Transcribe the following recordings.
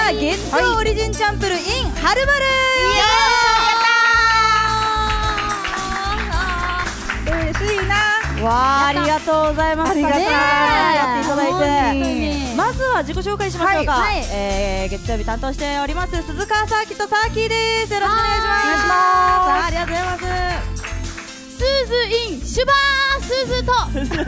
は月曜オリジンチャンプル in はるばる。 嬉しいな。 わあ、ありがとうございます。 ありがとうございます。 やっていただいて、 ままずは自己紹介しましょうか。 はい、 月曜日担当しております鈴川サーキットサーキーです。よろしくお願いします。 お願いします。 ありがとうございます。 スーズインシュバースーズと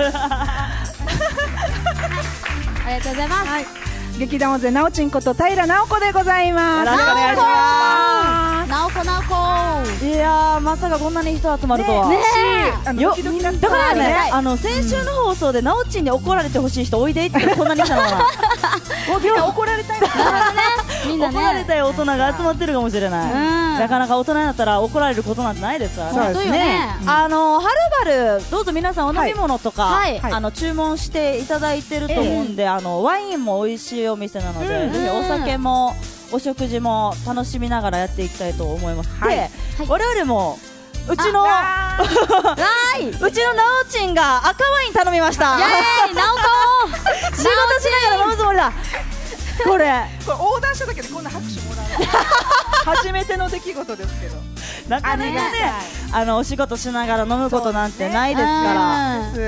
ありがとうございます。 はい、劇団大勢なおちんこと平直子でございます。 よろしくお願いします。 なおこいやー、まさかこんなに人集まるとは。 ドキドキだっただからね、 はい先週の放送でなおちんに怒られてほしい人おいでってこんなに来たのかな。 怒られたいのかな。 みんなね、 怒られたい大人が集まってるかもしれない。なかなか大人になったら怒られることなんてないですからね。 そうですね。 はるばるどうぞ皆さんお飲み物とか、 はい注文していただいてると思うんで、ワインも美味しいお店なので、ぜひお酒もお食事も楽しみながらやっていきたいと思います。で、我々もうちのなおちんが赤ワイン頼みました。 イエーイ、なおこ仕事しながら飲むつもりだ。これ横断しただけでこんな拍手もらう。初めての出来事ですけど。 なかなかね、お仕事しながら飲むことなんてないですから。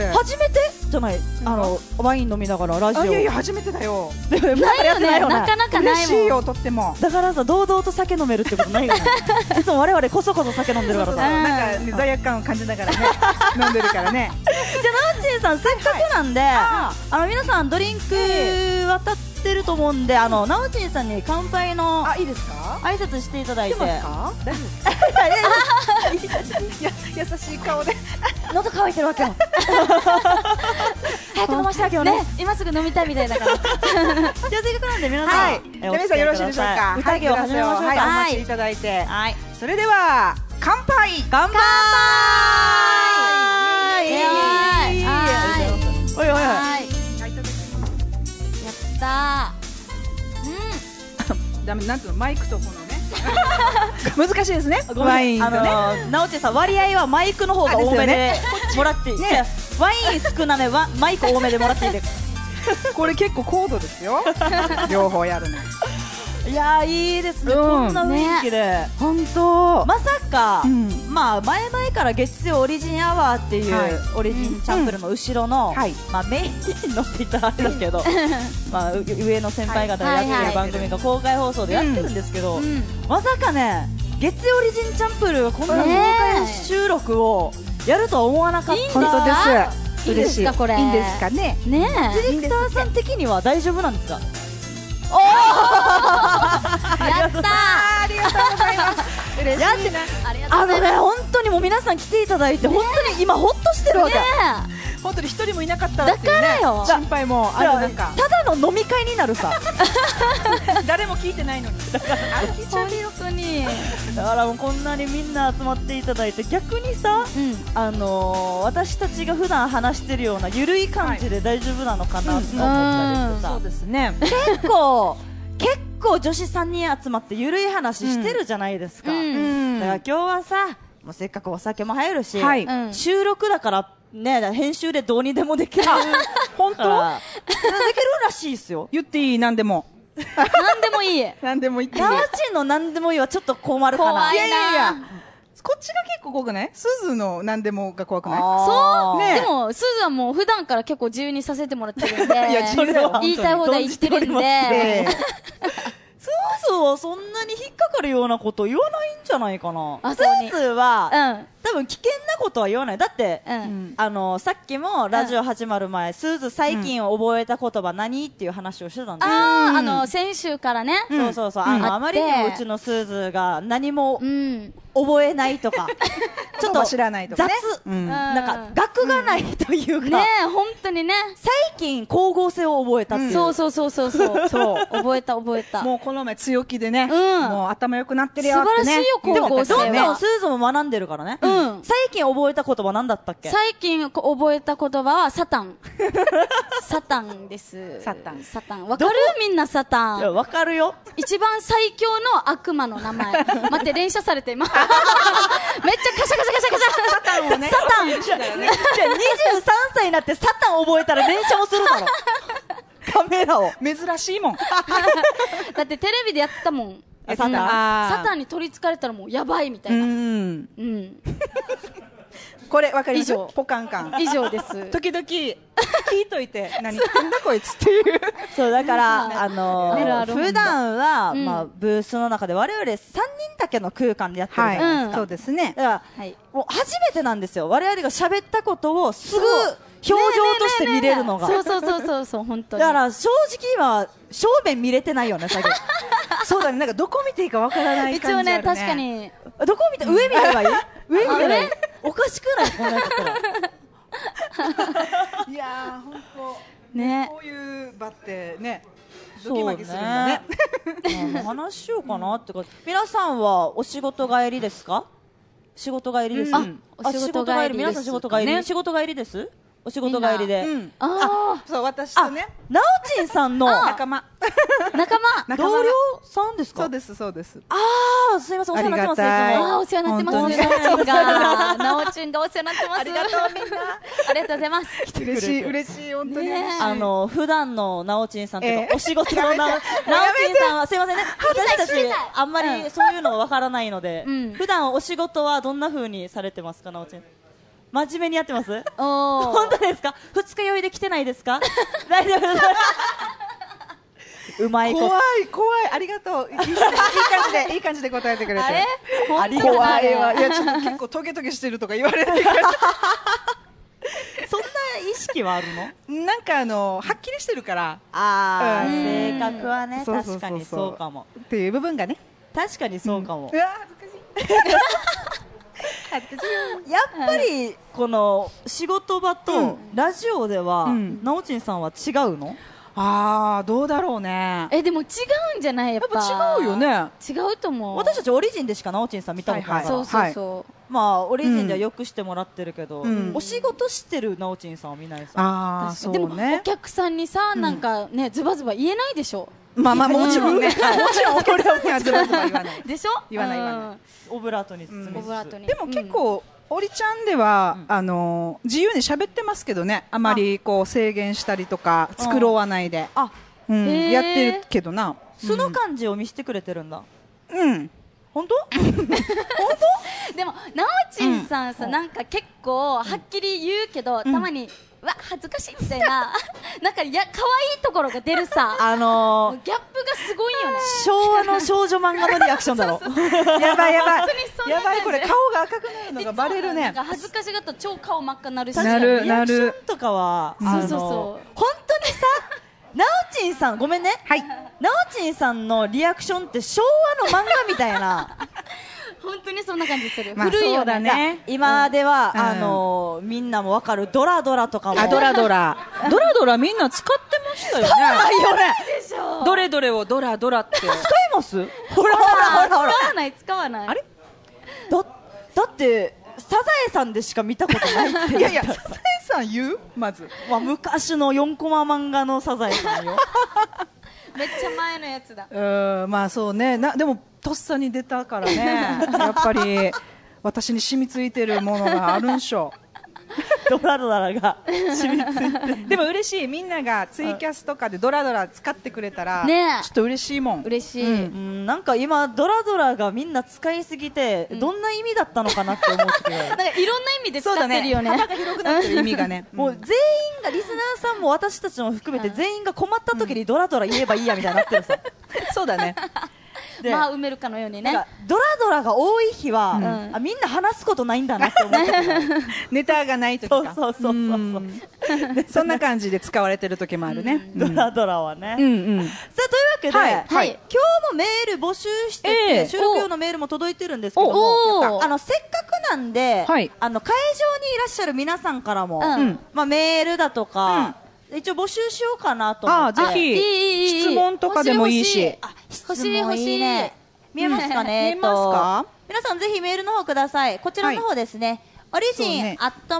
初めてじゃない、ワイン飲みながらラジオ。 いやいや、初めてだよ。 ないよね、なかなかないもん。 嬉しいよ、とっても。 だからさ、堂々と酒飲めるってことないよね。いつも我々こそこそ酒飲んでるからさ。 なんか罪悪感を感じながらね、飲んでるからね。 じゃあなおちんさん、せっかくなんで、皆さんドリンク渡ってると思うんで、なおちんさんに乾杯のいいですか？ 挨拶していただいて。 大丈夫ですか？優しい顔で。 喉乾いてるわけよ。早く飲ましてあげようね。 今すぐ飲みたいみたいだから。 じゃあせっかくなんで皆さん、 じゃあ皆さんよろしいでしょうか？ 宴を始めましょうか。 お待ちいただいて。 はい。 それでは乾杯。 乾杯。おいおいおい。 やったー。 ダメ、なんていうの、マイクとこのね。難しいですね。ワインとね。 なおちんさん、割合はマイクの方が多めでもらっていい。ワイン少なめはマイク多めでもらっていいで。 これ結構高度ですよ。両方やるの。 いやー、いいですね。こんな雰囲気で。 本当。 まさか、まあ前々から月曜オリジンアワーっていうオリジンチャンプルの後ろの、まあメインのって言ったらあれだけど、まあ上の先輩方がやってる番組が公開放送でやってるんですけど、まさかね、月曜オリジンチャンプルがこんな公開収録をやるとは思わなかった。 本当です。 いいですか、これ。 いいんですかね。 ねえ。ディレクターさん的には大丈夫なんですか？ おー、やったー。 ありがとうございます。嬉しいな。 本当にもう皆さん来ていただいて、本当に今ホッとしてるわけ。 本当に一人もいなかったっていうね。 だからよ。 心配もある。なんかただの飲み会になるさ。 誰も聞いてないのに。だから本当に。 だからもうこんなにみんな集まっていただいて、逆にさ、私たちが普段話してるようなゆるい感じで大丈夫なのかなと思ったりしてさ。 そうですね。 結構女子3人集まってゆるい話してるじゃないですか。だから今日はさ、もうせっかくお酒も入るし、収録だからね、編集でどうにでもできる。 本当？ できるらしいですよ。 言っていい？何でも。 何でもいい。 何でも言っていい。 なおちんの何でもいいはちょっと困るかな。 怖いな。 いや。こっちが結構怖くない？すずの何でもが怖くない？ そうね。でもすずはもう普段から結構自由にさせてもらってるんで、言いたい放題言ってるんで。 すずはそんなに引っかかるようなこと言わないんじゃないかな。すずは多分危険なことは言わない。だってさっきもラジオ始まる前、すず最近覚えた言葉何っていう話をしてたんですよ。 先週からね。 そうあまりにもうちのすずが何も覚えないとか、 ちょっと知らないとかね。 なんか学がないというか。 ね、本当にね。 最近光合成を覚えたっていう。 そう覚えた。 もうこの前強気でね、もう頭良くなってるよってね。 素晴らしいよ、光合成は。 どんどんすずも学んでるからね。最近覚えた言葉何だったっけ？ 最近覚えた言葉はサタン。サタンです。 サタン。 わかる？みんなサタン。 いや、わかるよ。 一番最強の悪魔の名前。待って、連射されて今。めっちゃカシャカシャ。 サタンをね。 サタン。じゃあ23歳になってサタン覚えたら連射もするだろ。 カメラを。 珍しいもん。 だってテレビでやってたもん。 サタンサタンに取り憑かれたらもうやばいみたいな。うん。 これわかります？ 以上ポカン感。 以上です。 時々聞いといて何言ってんだこいつっていう。 そうだから普段はまあブースの中で我々3人だけの空間でやってるじゃないですか。 そうですね。 だからもう初めてなんですよ。我々が喋ったことをすぐ表情として見れるのが。 そう本当に。 だから正直今正面見れてないよね。 そうだね。なんかどこ見ていいかわからない感じあるね。 一応ね確かに。 どこ見て上見ればいい？上見ればいい？おかしくないこんなやったら。 いやー本当ね。 こういう場ってねドキマキするんだね。 話しようかなってか。皆さんはお仕事帰りですか？仕事帰りです。 お仕事帰り。 皆さん仕事帰り。仕事帰りです。お仕事帰りで。 そう私とね。 なおちんさんの仲間同僚さんですか？ そうですそうです。 すみませんお世話になってます。 お世話になってます。なおちんがお世話になってます。 ありがとうみんな。 ありがとうございます。 嬉しい本当に。 普段のなおちんさんというかお仕事のなおちんさんはすみませんね。私たちあんまりそういうのわからないので、普段お仕事はどんな風にされてますか？なおちん。真面目にやってます？本当ですか？二日酔いで来てないですか？大丈夫です。うまいこと。 怖いありがとう。いい感じで答えてくれて。 怖いわ。いやちょっと結構トゲトゲしてるとか言われてるから。 そんな意識はあるの？ なんかはっきりしてるから。 性格はね確かにそうかも。 っていう部分がね。 確かにそうかも。 うわ恥ずかしい。 やっぱりこの仕事場とラジオではなおちんさんは違うの？ どうだろうね。 でも違うんじゃない？やっぱ違うよね。 違うと思う。 私たちオリジンでしかなおちんさん見たことないから。 そうまあオリジンではよくしてもらってるけど、お仕事してるなおちんさんは見ないさ。 でもお客さんにさなんかねズバズバ言えないでしょ。 まあもちろんね。もちろん俺はズバズバ言わない。 でしょ？ 言わない。 オブラートに包みつつ。 でも結構オリちゃんでは自由に喋ってますけどね。あまりこう制限したりとか繕わないでやってるけどな。 素の感じを見せてくれてるんだ。本当？ でもなおちんさんさなんか結構はっきり言うけどたまにわ恥ずかしいみたいななんか可愛いところが出るさギャップがすごいよね。 昭和の少女漫画のリアクションだろ。 やばいこれ顔が赤くなるのがバレるね。 なんか恥ずかしがったら超顔真っ赤になるし。 なる。 リアクションとかは本当にさなおちんさんごめんね。なおちんさんのリアクションって昭和の漫画みたいな。 本当にそんな感じする。古いよね。 今ではみんなもわかるドラドラとかも。 ドラドラみんな使ってましたよね。どれどれをドラドラって使います？ ほら使わない。 あれ？だってサザエさんでしか見たことないって。 いやサザエさん言う？まず昔の4コマ漫画のサザエさんよ。 めっちゃ前のやつだ。 まあそうね。でもとっさに出たからね。やっぱり私に染みついてるものがあるんしょ。 ドラドラが染みついてる。 でも嬉しい。みんながツイキャスとかでドラドラ使ってくれたらちょっと嬉しいもん。 嬉しい。 なんか今ドラドラがみんな使いすぎてどんな意味だったのかなって思ってて。 なんかいろんな意味で使ってるよね。 幅が広くなってる意味がね。 もう全員がリスナーさんも私たちも含めて全員が困った時にドラドラ言えばいいやみたいになってるさ。 そうだね。 まあ埋めるかのようにね。 ドラドラが多い日はみんな話すことないんだなって思ってネタがない時か。 そうそんな感じで使われてる時もあるね。 ドラドラはね。さあというわけで今日もメール募集してて収録用のメールも届いてるんですけども、せっかくなんで会場にいらっしゃる皆さんからもメールだとか一応募集しようかなと思って。 ぜひ質問とかでもいいし。 欲しいね。 見えますかね。皆さんぜひメールの方ください。こちらの方ですね。オリジン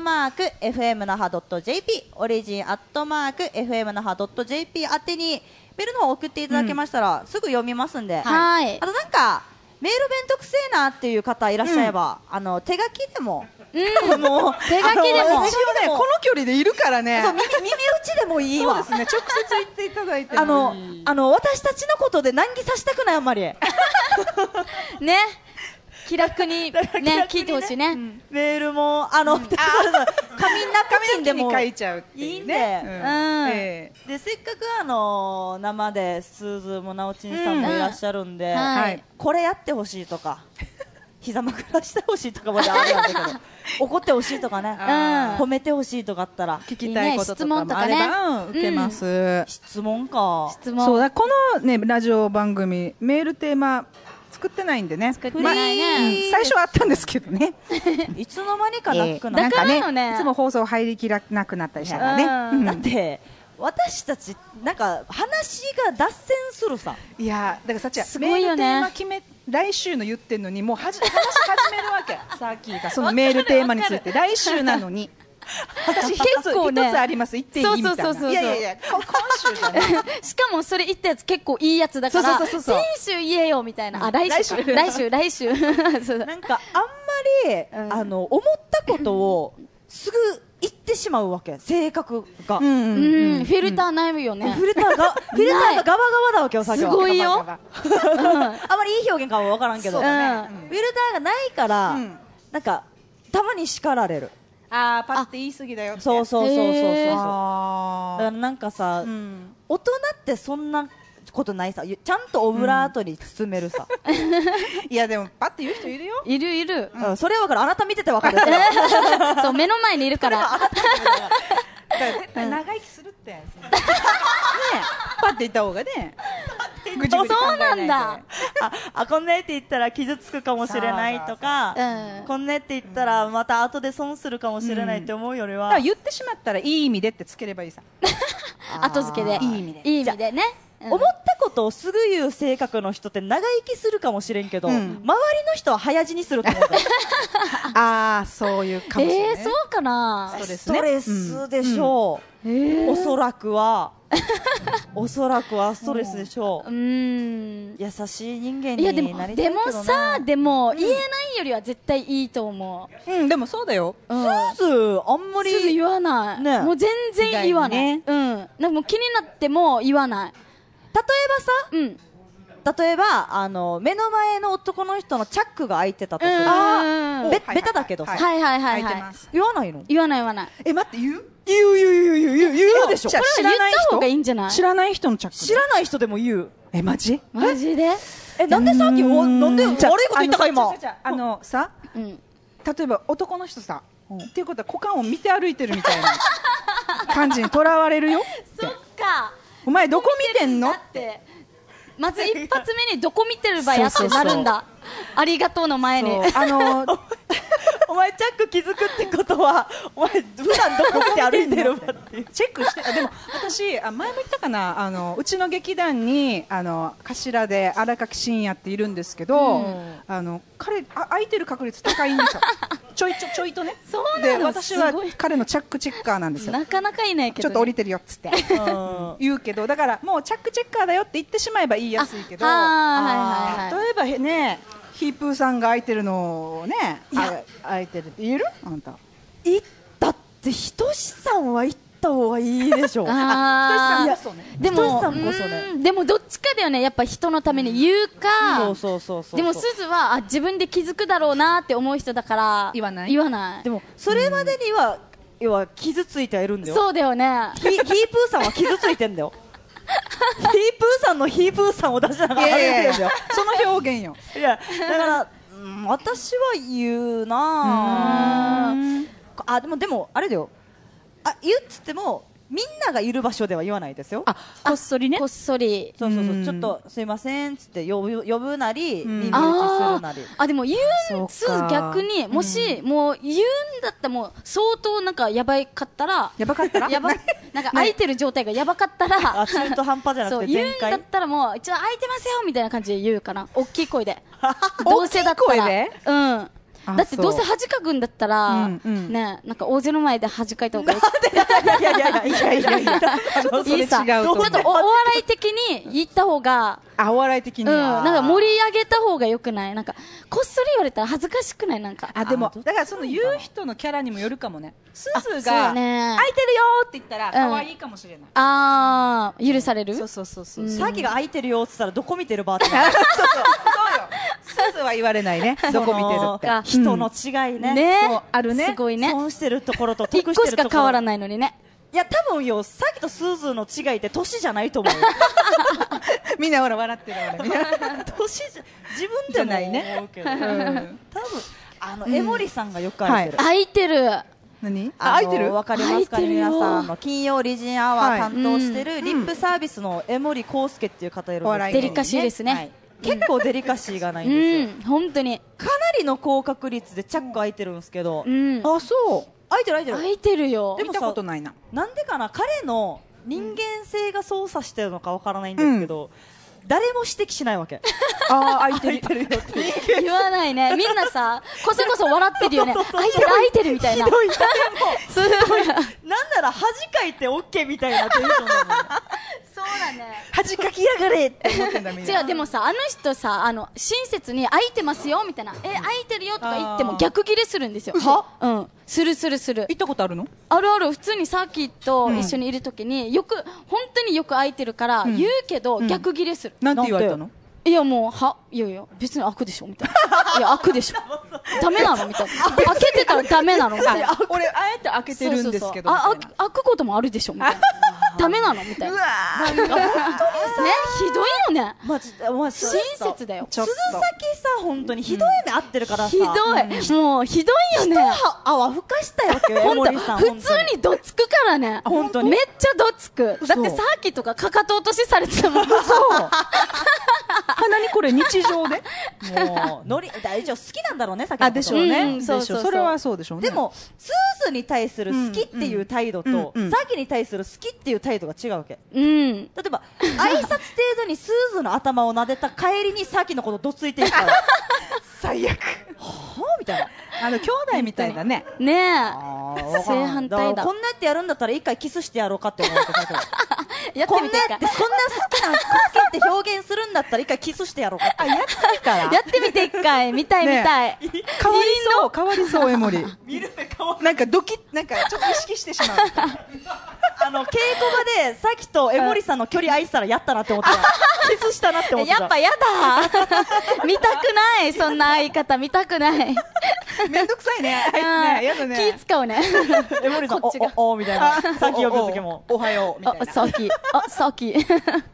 @fm 那覇 .jp オリジン@fm 那覇 .jp 宛てにメールの方送っていただけましたらすぐ読みますんで。あとなんかメールめんどくせえなっていう方いらっしゃれば手書きでももう手書きでも一応ね、この距離でいるからね。 そう、耳打ちでもいいわ。 そうですね、直接言っていただいてもいい。 私たちのことで難儀させたくない、あんまり。 ね。気楽にね、聞いてほしいね。 メールも、紙ナプキンでも書いちゃうっていいんいうね。 で。で、せっかく生で、すずもなおちんさんもいらっしゃるんで、これやってほしいとか、膝枕してほしいとかまであるんだけど、怒ってほしいとかね、褒めてほしいとかあったら、 聞きたいこととかもあれば受けます。 質問か。 そうだ、このね、ラジオ番組、メールテーマ、作ってないんでね。 作ってないね。 最初はあったんですけどね。 いつの間にかなくなだからね、いつも放送入りきらなくなったりしたからね。 だって私たちなんか話が脱線するさ。 いやだからさっちはすごいよね。 メールテーマ来週の言ってんのにもう話始めるわけ。さっきがそのメールテーマについて来週なのに。私結構ね、一つあります。言っていいみたいな。いやいや今週じゃない。 しかもそれ言ったやつ結構いいやつだから、先週言えよみたいな。あ、来週。なんかあんまり思ったことをすぐ言ってしまうわけ。性格が。フィルターないよね。 フィルターがガバガバだわけよ。 すごいよ。 あまりいい表現かもわからんけど、フィルターがないからなんかたまに叱られる。 パッて言い過ぎだよって。 そうだからなんかさ、大人ってそんなことないさ。ちゃんとオブラートに包めるさ。 いやでもパッて言う人いるよ。 いる。 それは分かる。あなた見てて分かる。 そう、目の前にいるから。 絶対長生きするって。ねパッて言った方がね。 そうなんだ。 こんなって言ったら傷つくかもしれないとか、こんなって言ったらまた後で損するかもしれないって思うよりは、 言ってしまったらいい意味でってつければいいさ。 後付けで。いい意味でね。 思ったことをすぐ言う性格の人って長生きするかもしれんけど、周りの人は早死にすると思う。 そういうかもしれない。 そうかな。 ストレスでしょう。おそらくはストレスでしょう。優しい人間になりたいけどな。 でもさ、言えないよりは絶対いいと思う。でもそうだよ。 すずあんまり言わない。もう全然言わない。なんかもう気になっても言わない。 例えば目の前の男の人のチャックが開いてたとする。ベタだけどさ。言わないの？ 言わない。 待って言うでしょ。 これは言った方がいいんじゃない？ 知らない人のチャック。 知らない人でも言う。 マジで？ なんでさっきなんで悪いこと言ったか今。 さ、例えば男の人さ、っていうことは股間を見て歩いてるみたいな感じにとらわれるよ。 そっか。 お前どこ見てんのって。 まず一発目にどこ見てるばやってなるんだ。ありがとうの前に。 お前チャック気づくってことはお前普段どこ見て歩いてるわってチェックして。でも私前も言ったかな、うちの劇団に頭で荒垣真也っているんですけど、彼空いてる確率高いんですよ。ちょいとね。で私は彼のチャックチェッカーなんですよ。 なかなかいないけど、 ちょっと降りてるよっつって言うけど、だからもうチャックチェッカーだよって言ってしまえば言いやすいけど、例えばね、ヒープーさんが空いてるのをね、空いてるって言える？あんた言ったってひとしさんは言った方がいいでしょ。 でもどっちかだよね。やっぱ人のために言うか。でもすずは自分で気づくだろうなって思う人だから言わない。 でもそれまでには要は傷ついてはいるんだよ。 そうだよね。 ヒープーさんは傷ついてんだよ。ヒープーさんのヒープーさんを出しながら歩いてるんだよ。 その表現よ。 いやだから私は言うなあ。でもあれだよ。言うっつってもみんながいる場所では言わないですよ。 こっそりね。こっそり。 そうちょっとすいませんっつって呼ぶなり耳打ちするなり。 でも言う逆にもしもう言うんだったらもう相当なんかやばかったらなんか空いてる状態がやばかったら中途半端じゃなくて言うんだったらもう一応空いてますよみたいな感じで言うかな。大きい声で。どうせだったら。 だってどうせ恥かくんだったら、ね、なんか大勢の前で恥かいた方がいい。いいさ。ちょっとお笑い的に言った方が、 お笑い的に。 なんか盛り上げた方がよくない？なんか、こっそり言われたら恥ずかしくない？なんか。 でも、だからその言う人のキャラにもよるかもね。すずが、空いてるよって言ったら、可愛いかもしれな許い。 される？ そう。 さっきが空いてるよって言ったら、どこ見てるばって。そうよ。すずは言われないね。どこ見てるって。 人の違いね。 ね。 あるね。 すごいね。 損してるところと得してるところ。1個しか変わらないのにね。 いや、多分よ、さっきとスズの違いって年じゃないと思うよ。 みんなほら笑ってる俺。 年じゃ、自分でも思うけど。多分、江森さんがよく空いてる。 空いてる。 何？空いてる？ わかりますかね、皆さん。金曜リジンアワー担当してるリップサービスの江森康介っていう方いるんですけど。 デリカシーですね。 結構デリカシーがないんですよ。 本当に。 かなりの高確率でチャック開いてるんですけど。 そう。 開いてる。 開いてるよ。 見たことないな。 なんでかな、彼の人間性が操作してるのかわからないんですけど、誰も指摘しないわけ。開いてるよって言わないね。みんなさ、こそこそ笑ってるよね。開いてるみたいな。 ひどい。なんなら恥かいて OK みたいなテンションなの。 そうだね。 恥かきやがれって思ってんだみんな。 違う、でもさ、あの人さ、親切に開いてますよみたいな、開いてるよとか言っても逆ギレするんですよ。する。 行ったことあるの？ ある。普通にサーキット一緒にいるときに、本当によく開いてるから言うけど逆ギレする。 なんて言われたの？ いやもう、いや別に開くでしょみたいな。いや開くでしょ。ダメなのみたいな。開けてたらダメなのみたいな。 俺あえて開けてるんですけど。 開くこともあるでしょみたいな。ダメなのみたいな。ね、ひどいよね。親切だよ。 鈴崎さ、本当にひどい目合ってるからさ。 ひどい。もうひどいよね。 泡吹かしたよ、 本当普通にどつくからね。 本当に。 めっちゃどつく。だってさっきとかかかと落としされてたもん。 そう。鼻にこれ日常でもう大丈夫、好きなんだろうね、さっきのこと。 でしょうね。 それはそうでしょうね。 でもスーズに対する好きっていう態度とさっきに対する好きっていう態度が違うわけ。例えば挨拶程度にスーズの頭を撫でた帰りにさっきのことどついていくから最悪みたいな。 兄弟みたいだね。 ねえ。正反対だ。 こんなやってやるんだったら一回キスしてやろうかって思ってさ。 こんな好きな好きって表現するんだったら一回キスしてやろうかって。 やってみて一回。見たい。 変わりそう江森。なんかドキッ、なんかちょっと意識してしまう。 稽古場でさっきと江森さんの距離空いてたらやったなって思ってた。キスしたなって思ってた。 やっぱやだ。見たくない。そんな相方見たくない。 めんどくさいね。やだね。 気使うね。 江森さんおみたいな。さっき呼ぶ時もおはようみたいな。 さっき。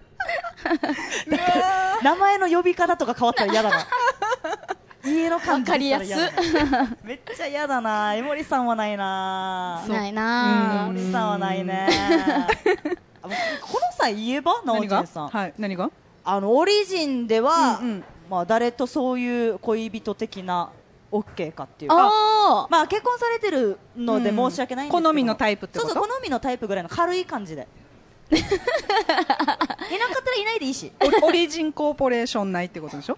名前の呼び方とか変わったら嫌だな。家の感じわかりやす。 めっちゃ嫌だな。江森さんはないな。 ないな。 江森さんはないね。この際言えば、なおちんさん。 はい。何が？ オリジンでは、まあ誰とそういう恋人的なOKかっていうか、まあ結婚されてるので申し訳ないんですけど、 好みのタイプってこと？ そう好みのタイプぐらいの軽い感じで。いなかったらいないでいいし。 オリジンコーポレーションないってことでしょ？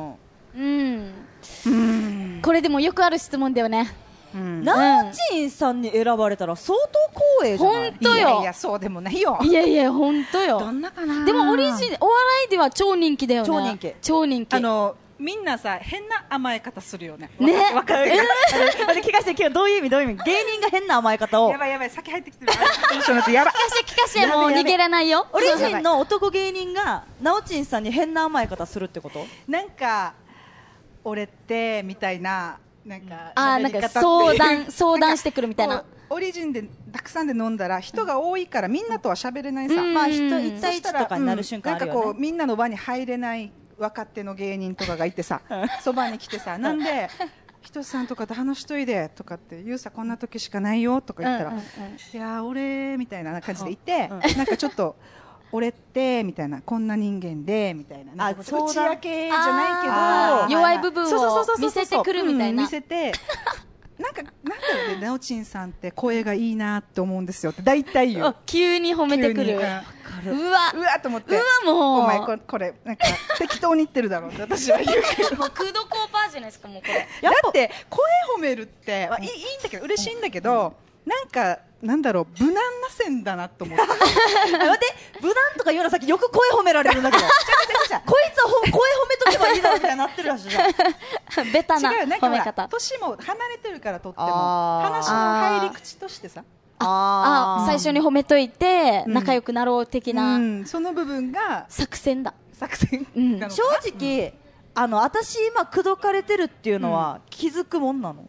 これでもよくある質問だよね。 ナーチンさんに選ばれたら相当光栄じゃない？ 本当よ。 いやそうでもないよ。 いや本当よ。 どんなかな。 でもお笑いでは超人気だよね。超人気。 みんなさ変な甘え方するよね。 ね。わかる。聞かせて今日どういう意味芸人が変な甘え方を。 やばい先入ってきてる。やばい。 聞かせてもう逃げれないよ。 オリジンの男芸人がナオチンさんに変な甘え方するってこと？ なんか俺ってみたいな。なんか相談してくるみたいな。 オリジンでたくさんで飲んだら人が多いからみんなとは喋れないさ。 まあ人一対一とかになる瞬間あるよね。 なんかこうみんなの場に入れない若手の芸人とかがいてさ、そばに来てさ、なんでひとつさんとかと話しといでとかって言うさ、こんな時しかないよとか言ったら、いや俺みたいな感じでいて、なんかちょっと俺ってみたいな、こんな人間でみたいな、打ち明けじゃないけど弱い部分を見せてくるみたいな、 見せてなんだろうね、なおちんさんって声がいいなって思うんですよって大体言う。 急に褒めてくる。うわと思って。 もうお前これなんか適当に言ってるだろうって私は言うけど。 もうクドコーパーじゃないですかもうこれ。 だって声褒めるっていいんだけど嬉しいんだけど、なんかなんだろう無難な線だなと思って。 待って無難とか言うのさっきよく声褒められるんだけど。こいつは声褒めとけばいいだろうみたいになってるらしいじゃん。 ベタな褒め方。 年も離れてるからとっても話の入り口としてさ。 最初に褒めといて仲良くなろう的な、 その部分が作戦だ。 正直私今口説かれてるっていうのは気づくもんなの。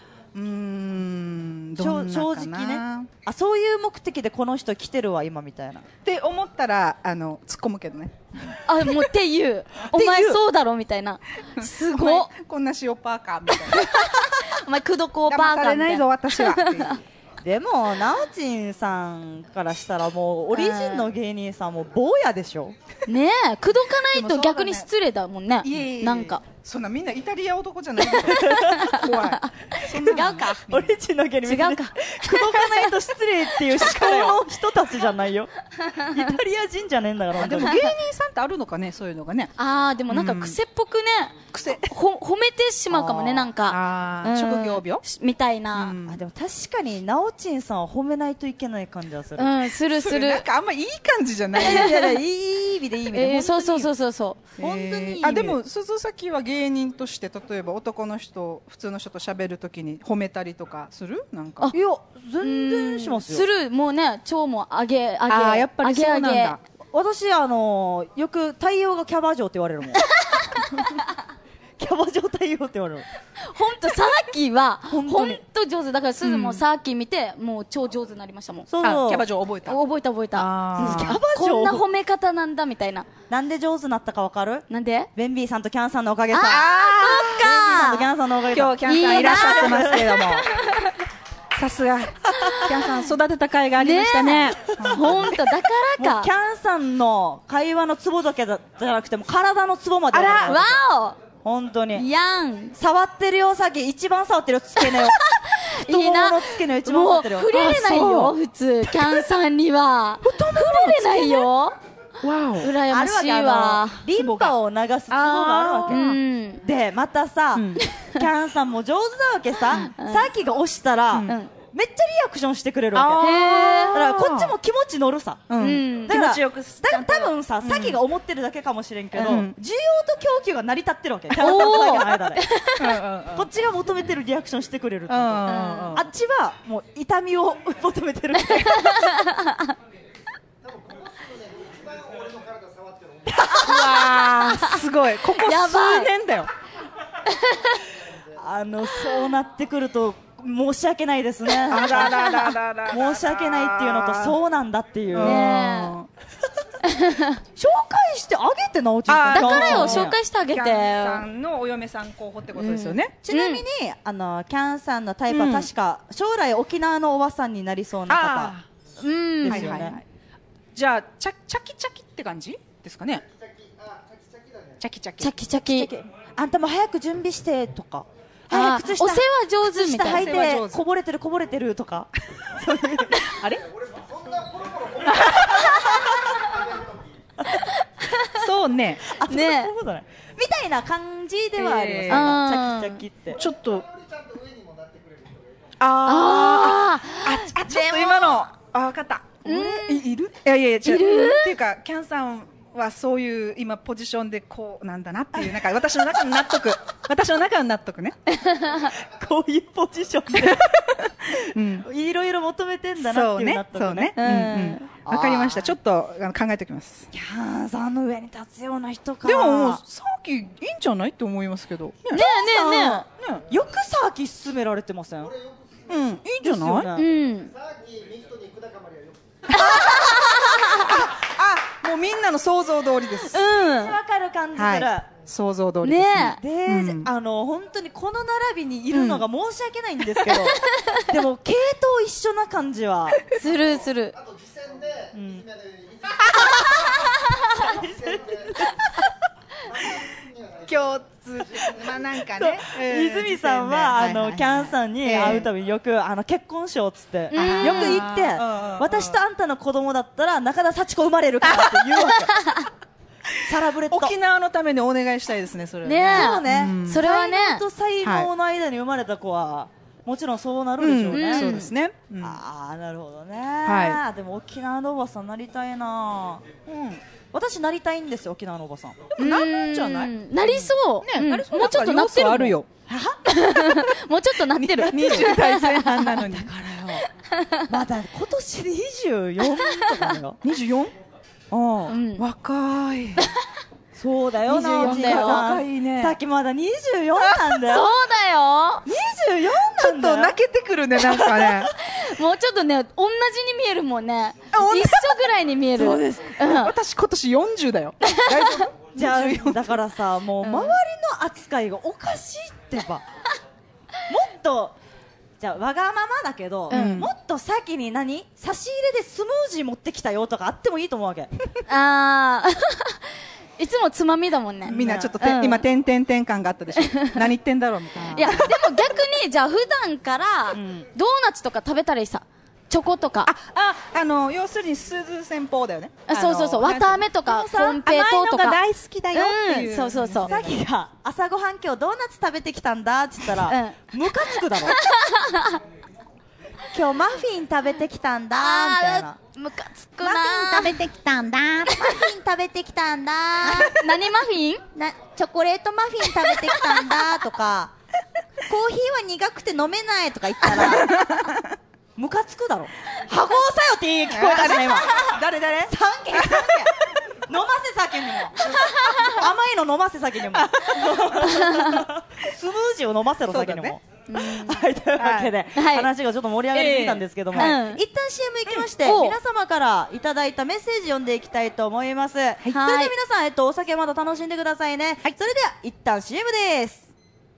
正直ね。そういう目的でこの人来てるわ今みたいなって思ったら突っ込むけどね。 もうっていうお前そうだろみたいな。すごっこんな塩パーカーみたいな。 お前口説こうパーカーみたいな。騙されないぞ私は。 でもなおちんさんからしたらもうオリジンの芸人さんも坊やでしょ。 ねえ口説かないと逆に失礼だもんね。なんかそんなみんなイタリア男じゃないの。怖い。 違うか。 オリジンの芸人違うか。 口説かないと失礼っていう思考の人たちじゃないよ。イタリア人じゃねえんだから。 でも芸人さんってあるのかねそういうのがね。 でもなんか癖っぽくね。褒めてしまうかもねなんか。 職業病みたいな。 でも確かになおちんさんは褒めないといけない感じはする。 するする。 なんかあんまいい感じじゃない。 いい意味でいい意味で。 そう。本当にいい意味。 でも鈴崎は芸人として例えば男の人普通の人と喋るときに褒めたりとかするなんか。 いや全然しますよ。 するもうね腸も上げやっぱりそうなんだ。 私よく対応がキャバ嬢って言われるもん。キャバ嬢対応って言われる。 本当サーキーは本当上手だからすずもサーキー見てもう超上手になりましたもん。 キャバ嬢覚えた。 キャバ嬢こんな褒め方なんだみたいな。 なんで上手になったかわかる？ なんで？ ベンビーさんとキャンさんのおかげさ。 そっか。 ベンビーさんとキャンさんのおかげさ。 今日キャンさんいらっしゃってますけれども。さすがキャンさん育てた甲斐がありましたね。 本当だからか。 キャンさんの会話のツボだけじゃなくても体のツボまで。 わお。 本当に。 やん。 触ってるよさっき一番触ってるよ付け根を。太ももの付け根を一番触ってるよ。 触れれないよ普通キャンさんには。触れれないよ。羨ましいわ。 リンパを流すツボがあるわけ。でまたさキャンさんも上手なわけさ。さっきが押したら。めっちゃリアクションしてくれるわけ。だからこっちも気持ち乗るさ。だから多分さ、さきが思ってるだけかもしれんけど、需要と供給が成り立ってるわけ。キャンさんとだけの間で。こっちが求めてるリアクションしてくれる。あっちはもう痛みを求めてる。 すごい。ここ数年だよ。 そうなってくると。申し訳ないですね。申し訳ないっていうのとそうなんだっていう。紹介してあげてなおちんさん。 だからよ紹介してあげて。 キャンさんのお嫁さん候補ってことですよね。 ちなみにキャンさんのタイプは確か将来沖縄のおばさんになりそうな方ですよね。 じゃあチャキチャキって感じですかね。チャキチャキ。 チャキチャキ。 あんたも早く準備してとか。 お世話上手みたいな。履いてこぼれてるとか。あれ？ そうね。 ね。 みたいな感じではあります。チャキチャキって。 ちょっと。ちょっと今の分かった。いる？いやいるっていうかキャンさん。はそういう今ポジションでこうなんだなっていうなんか私の中の納得ね。 こういうポジションでいろいろ求めてんだなっていう納得ね。 わかりました。ちょっと考えておきます。 キャンさんの上に立つような人か。 でもさっきいいんじゃないって思いますけど。 ねえよくさっき勧められてません？ いいんじゃない？もうみんなの想像通りです。 わかる感じする。 想像通りですね。 で、本当にこの並びにいるのが申し訳ないんですけど、でも系統一緒な感じはする。あと次戦で共通まあなんかね、 泉さんはキャンさんに会うたびによく結婚しようっつってよく言って、私とあんたの子供だったら中田幸子生まれるからって言うわけ。サラブレッド沖縄のためにお願いしたいですね、それはね。 そうね、 それはね、 才能と才能の間に生まれた子はもちろんそうなるでしょうね。 そうですね。 ああ、なるほどね。でも沖縄のおばさんなりたいな。私なりたいんですよ、沖縄のおばさん。 でもなんじゃない？ なりそう。もうちょっとなってる。 あるよ。 もうちょっとなってる。 20代前半なのに。 だからよ。まだ今年で24とかだよ。 24？若い。 そうだよ、なおちんさん。 若いね。 さっきまだ24なんだよ。 そうだよ。 24 ちょっと泣けてくるね、なんかね。 もうちょっとね、同じに見えるもんね。一緒ぐらいに見える。 そうです。私今年40だよ。大丈夫？ じゃあ、だからさ、もう周りの扱いがおかしいってば。もっと、じゃあわがままだけど、もっと先に差し入れでスムージー持ってきたよとかあってもいいと思うわけ。 いつもつまみだもんね。 みんなちょっと今点感があったでしょ。何言ってんだろうみたいな。 いやでも逆にじゃあ普段からドーナツとか食べたらいいさ。チョコとか。 要するに鈴戦法だよね。 そうそうそう。綿あめとかコンペイトーとか。 大好きだよっていう。 そうそうそう。 さっきが朝ごはん今日ドーナツ食べてきたんだって言ったらムカつくだろ。今日マフィン食べてきたんだみたいな。 ムカつくな。 マフィン食べてきたんだ。マフィン食べてきたんだ。 何マフィン？ チョコレートマフィン食べてきたんだとか、コーヒーは苦くて飲めないとか言ったらムカつくだろ。箱押さよって聞こえたじゃん今。 誰？ 3軒飲ませ先にも甘いの飲ませ先にもスムージーを飲ませろ先にも。はい、というわけで、話がちょっと盛り上がりすぎたんですけども、一旦 CM 行きまして、皆様からいただいたメッセージ読んでいきたいと思います。それでは皆さん、お酒まだ楽しんでくださいね。それでは一旦 CM です。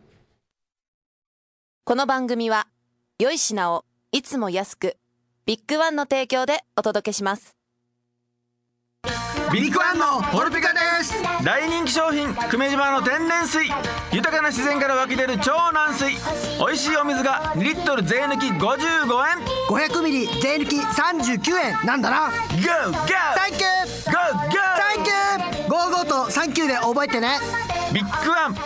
この番組は良い品をいつも安くビッグワンの提供でお届けします。 ビッグワンのポルピカです。大人気商品久米島の天然水、豊かな自然から湧き出る超軟水、美味しいお水が2リットル税抜き55円、 500ミリ税抜き39円なんだな。 ゴーゴーサンキュー、 ゴーゴーサンキュー、55とサンキューで覚えてね。 ビッグワン。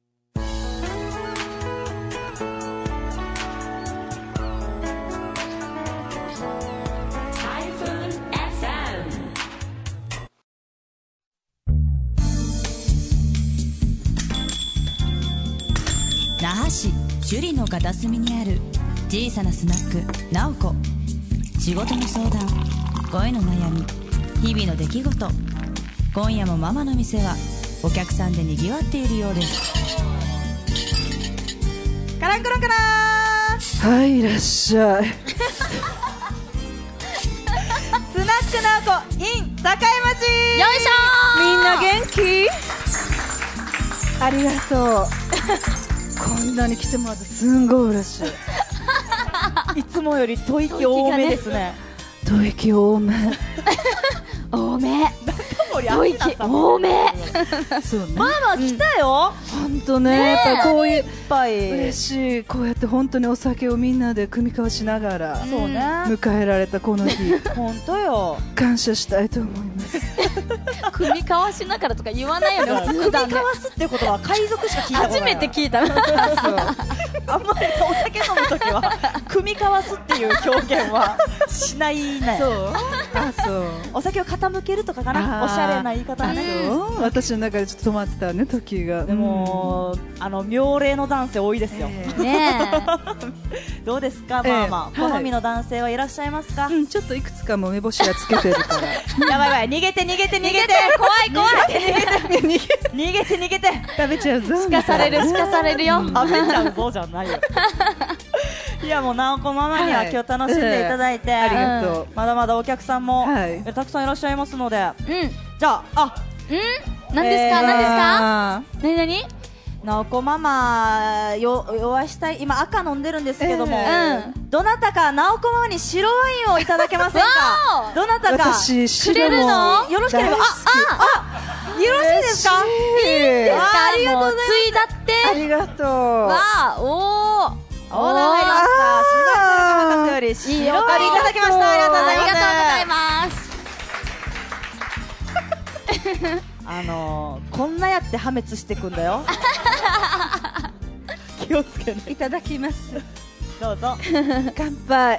那覇市首里の片隅にある小さなスナックなおこ。仕事の相談、恋の悩み、日々の出来事。今夜もママの店はお客さんでにぎわっているようです。 カランコロンカラー。 はい、いらっしゃい。 スナックなおこ in 境町。よいしょー。みんな元気？ありがとう。こんなに来てもらってすんごい嬉しい。 いつもより吐息多めですね。 吐息多め。 多め。 吐息多め。 そうね。 ママ来たよ。 本当ね。やっぱこういう嬉しい。こうやって本当にお酒をみんなで組み交わしながらそうね迎えられたこの日。 本当よ。 感謝したいと思います。 組み交わしながらとか言わないよね。 組み交わすってことは海賊しか聞いたことない。 初めて聞いた。 あんまりお酒飲むときは組み交わすっていう表現はしないね。 そう。あ、そう。 お酒を傾けるとかかな。おしゃれな言い方ね。 私の中でちょっと止まってたね時が。 でも妙齢の男性多いですよ。 ねえ。どうですか、ママ。好みの男性はいらっしゃいますか？ ちょっといくつかも梅干しがつけてるから。 やばいやばい、逃げて逃げて逃げて。 怖い怖い。 逃げて逃げて。 食べちゃうぞ。 しかされるしかされるよ。 食べちゃうぞじゃないよ。いやもうなおこママには今日楽しんでいただいて、 ありがとう。 まだまだお客さんもたくさんいらっしゃいますので、じゃあ何ですか何ですか？何何？ なおこママ弱したい、今赤飲んでるんですけども、どなたかなおこママに白ワインをいただけませんか？どなたか私くれるの？ よろしければ。いよろしいですか？ いいですか？ ありがとうございます。 ついだって。 ありがとう。 わあ、おー。 オーダー入りました。柴田博士より白カリいただきました。ありがとうございます。 ありがとうございます。 こんなやって破滅してくんだよ。気をつけて。 いただきます。 どうぞ。 乾杯。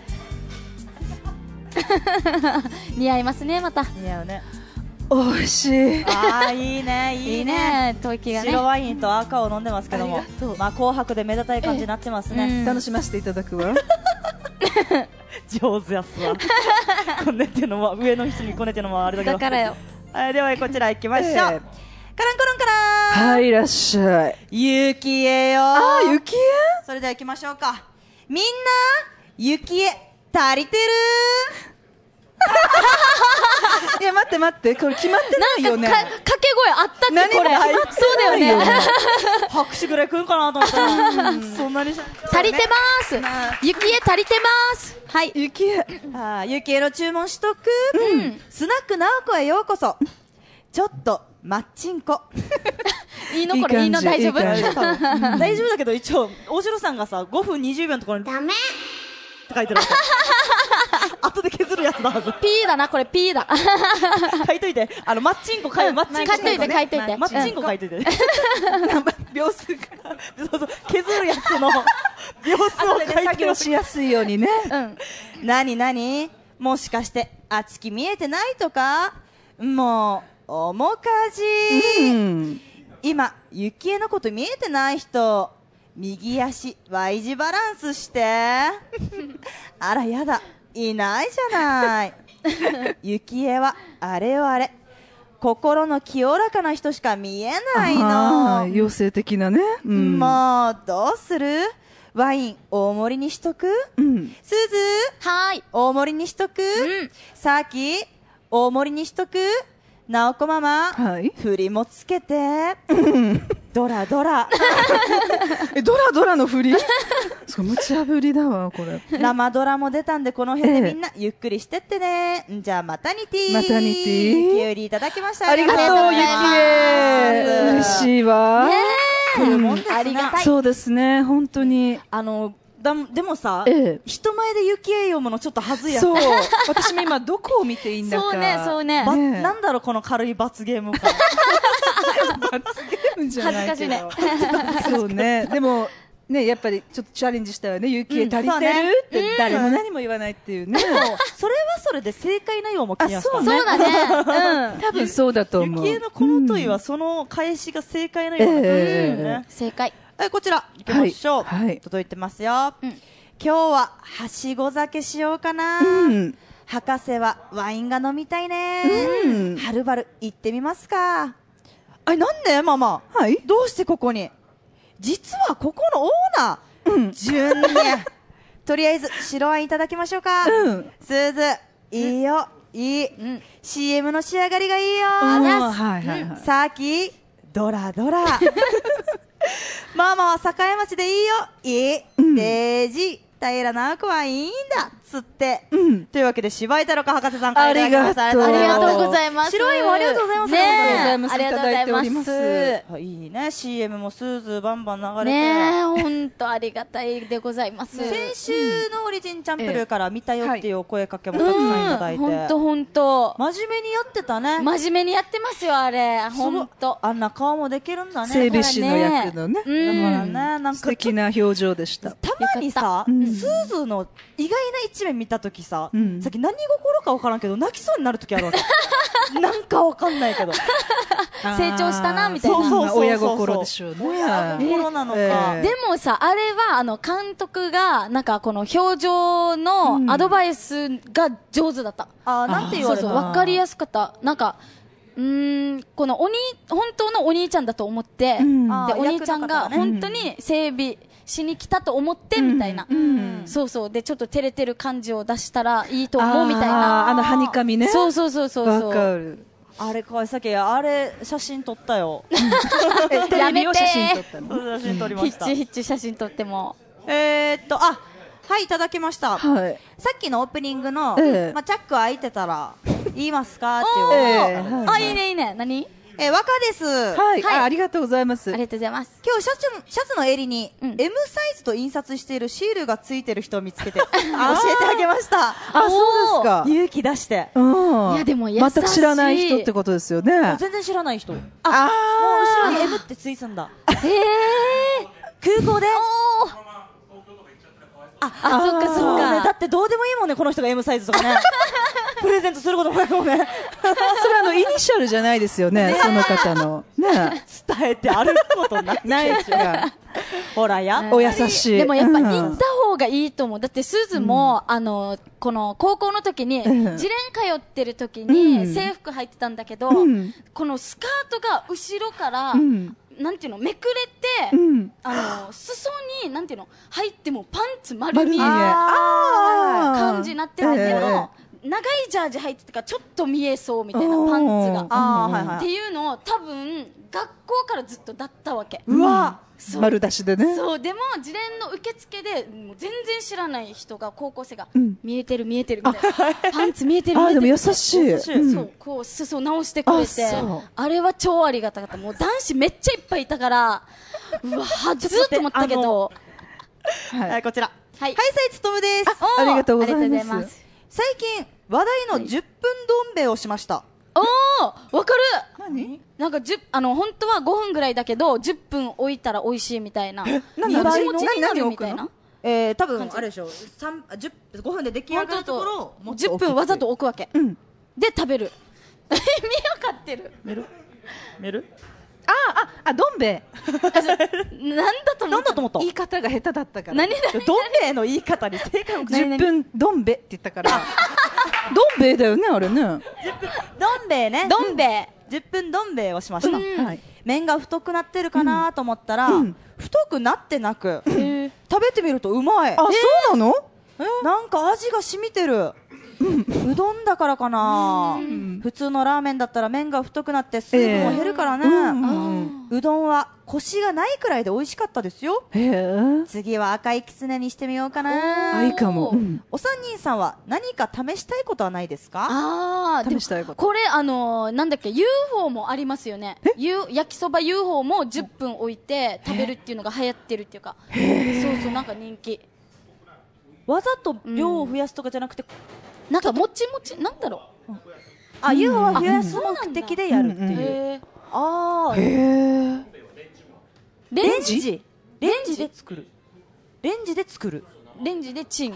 似合いますね、また。 似合うね。 美味しい。 ああ、いいね、いいね。 吐息がね。 白ワインと赤を飲んでますけども、まあ紅白で目立たい感じになってますね。 楽しませていただくわ。 上手やっすわ。こねてのも上の人にこねてのもあれだけど。 だからよ。 はい、ではこちら行きましょう。カランコロンカラン。 はい、いらっしゃい。 ゆきえよ。 あー、ゆきえ。 それでは行きましょうか。みんな、ゆきえ足りてる？ いや、待って待って、これ決まってないよね。 掛け声あったっけこれ。そうだよね。 拍手ぐらい来るかなと思ったら、そんなに足りてます。ゆきえ足りてます。はい。 ゆきえ。 ゆきえの注文しとく。スナックなおこへようこそ。ちょっとマッチンコ。 いいのこれいいの大丈夫？ 大丈夫だけど一応大城さんがさ5分20秒のところにダメって書いてるわけ。後で削るやつだはず。 ピーだなこれピーだ。 書いといてマッチンコ書いといてマッチンコ書いといて。 秒数がそう削るやつの秒数を書いて作業しやすいようにね。 なになにもしかしてあつき見えてないとか？もう面かじ。今ゆきえのこと見えてない人右足 Y 字バランスして。あらやだいないじゃない。ゆきえはあれよあれ心の清らかな人しか見えないの。 妖精的なね。 もうどうする？ワイン大盛りにしとく？すずはい。 大盛りにしとく？さき大盛りにしとく？なおこママ、振りもつけて。ドラドラ。 ドラドラの振り？無茶ぶりだわこれ。 生ドラも出たんでこの辺でみんなゆっくりしてってね。じゃあまたにてー。 またにてー。 ゆきよりいただきました。 ありがとうゆきえ。嬉しいわ。 来るもんですね。 ありがたい。 そうですね本当に。 でもさ、人前でゆきえ読むのちょっと恥ずいやつ。 そう。私も今どこを見ていいんだか。 そうね。 なんだろうこの軽い罰ゲーム感。 罰ゲームじゃないけど。 恥ずかしいね。そうね。でもねやっぱりちょっとチャレンジしたよね。ゆきえ足りてるって誰も何も言わないっていうね。 それはそれで正解なようも気がした。 そうだね。 多分そうだと思う。 ゆきえのこの問いはその返しが正解なような気がするね。 正解。 こちら行きましょう。届いてますよ。今日ははしご酒しようかな。博士はワインが飲みたいね。はるばる行ってみますか。なんでママ。どうしてここに？実はここのオーナー。順に。とりあえず白ワインいただきましょうか。すずいいよいい。CM の仕上がりがいいよ。さっきドラドラ。ママは栄町でいいよいい。デージ平直子はいいんだつって。というわけで柴井太郎博士さんからいただきました。 ありがとうございます。 白いもありがとうございます。 ありがとうございます。 いいね CM もスーズーバンバン流れてね。本当ありがたいでございます。 先週のオリジンチャンプルーから見たよっていうお声かけもたくさんいただいて。 本当真面目にやってたね。 真面目にやってますよあれ。本当あんな顔もできるんだね。 整備士の役のね。 だからねなんか素敵な表情でした。 たまにさスーズーの意外な一面見たときさ、さっき何心か分からんけど泣きそうになるときあるわけ。なんか分かんないけど成長したなみたいな。 親心でしょうね。 親心なのか。 でもさあれは監督がなんかこの表情のアドバイスが上手だった。 なんて言われた？ 分かりやすかった。なんかこの本当のお兄ちゃんだと思って、でお兄ちゃんが本当に整備しに来たと思ってみたいな。そうでちょっと照れてる感じを出したらいいと思うみたいな。 はにかみね。 そう。 わかる。 あれかわいさっきあれ写真撮ったよ。 テレビを写真撮ったの？ 写真撮りました。 ヒッチ写真撮っても。 はいいただきました。さっきのオープニングのチャック開いてたら言いますかっていう。 いいね何？ 若です。 はい、ありがとうございます。 ありがとうございます。 今日シャツの襟に M サイズと印刷しているシールがついてる人を見つけて教えてあげました。 あ、そうですか。 勇気出して。 いやでも優しい。 全く知らない人ってことですよね。 全然知らない人。もう後ろに M ってついてんだ。空港で。 そっかそっか。 だってどうでもいいもんね、この人が M サイズとかね。プレゼントすることもないもんね。 それイニシャルじゃないですよね、その方の。ね。 伝えて歩くことないでしょ。ほらや。 お優しい。 でもやっぱ行った方がいいと思う。だってすずも、この高校の時に、自連通ってる時に制服履いてたんだけど、このスカートが後ろから、なんていうのめくれて、裾になんていうの入ってもパンツ丸見え感じになってるけど、長いジャージ履いてたからちょっと見えそうみたいなパンツがっていうのを多分学校からずっとだったわけ。 うわ、丸出しでね。 そう、でも自連の受付でもう全然知らない人が、高校生が、見えてるみたいな、パンツ見えてるみたいな。 でも優しい。 そう、こう裾直してくれて、あれは超ありがたかった。もう男子めっちゃいっぱいいたから、うわはずっと思ったけど。 こちら、ハイサイつとむです。 ありがとうございます。 最近話題の10分どん兵衛をしました。 わかる。 何？ なんか本当は5分ぐらいだけど10分置いたら美味しいみたいな。 2 倍の何みたいな。 多分あれでしょ。5分で出来上がるところを 10分わざと置くわけ。で食べる。意味わかってる。 メル？ どん兵衛。 なんだと思った。 言い方が下手だったから。 どん兵衛の言い方に正解を。 10分どん兵衛って言ったから。どん兵衛だよね、あれね。 どん兵衛ね。 どん兵衛。 10分どん兵衛をしました。麺が太くなってるかなと思ったら、太くなってなく、食べてみるとうまい。 そうなの？ なんか味が染みてる。うどんだからかな。普通のラーメンだったら麺が太くなって水分も減るからね。うどんはコシがないくらいで美味しかったですよ。次は赤いきつねにしてみようかな。 いいかも。 お三人さんは何か試したいことはないですか？ 試したいこと。 これなんだっけ UFO もありますよね。焼きそば UFO も10分置いて食べるっていうのが流行ってるっていうか。そうなんか人気。 わざと量を増やすとかじゃなくて、 なんかもちもちなんだろう。 UFO は増やす目的でやるっていう。レンジで作る。レンジでチン。